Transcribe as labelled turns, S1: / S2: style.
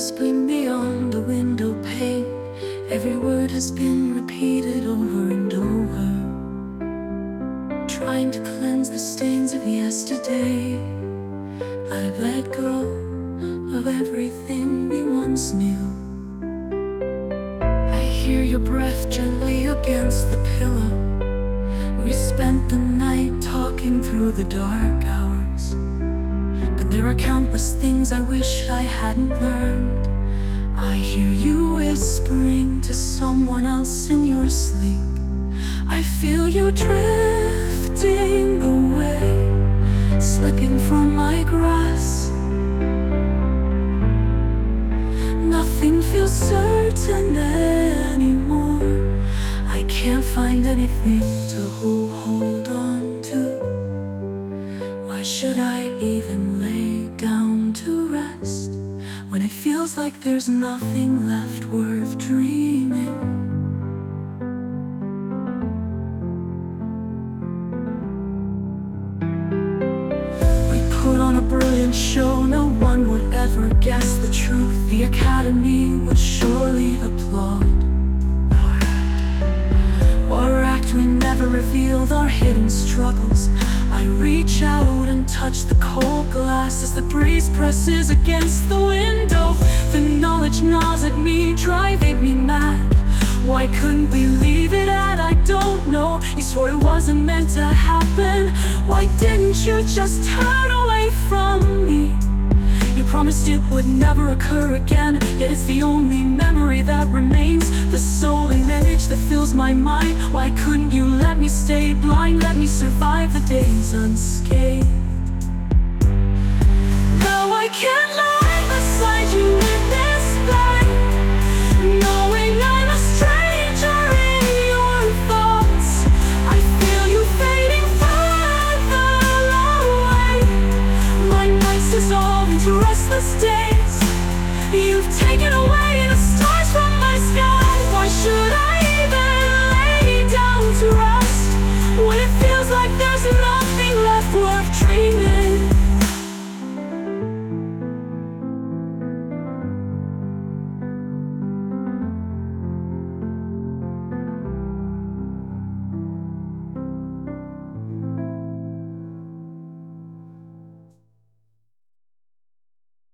S1: whispering beyond the window pane. Every word has been repeated over and over, trying to cleanse the stains of yesterday. I've let go of everything we once knew. I hear your breath gently against the pillow. We spent the night talking through the dark hours, but there are countless things I wish I hadn't learned. I hear you whispering to someone else in your sleep. I feel you drifting away, slipping from my grasp. Nothing feels certain anymore. I can't find anything to hold on to. Why should I even lay down to rest when it feels like there's nothing left worth dreaming? We put on a brilliant show, no one would ever guess the truth. The Academy would surely applaud. Our act, we never revealed our hidden struggles. I reach out and touch the cold glass as the breeze presses against the window. The knowledge gnaws at me, driving me mad. Why couldn't we leave it at I don't know? You swore it wasn't meant to happen. Why didn't you just turn away from me? You promised it would never occur again, yet it's the only memory that remains, the sole image that fills my mind. Why couldn't you let me stay blind, let me survive the days unscathed? Now I can't lie beside you in this bed, knowing I'm a stranger in your thoughts. I feel you fading further away. My nights dissolve into restless days. You've taken away the stars from my sky. Why should I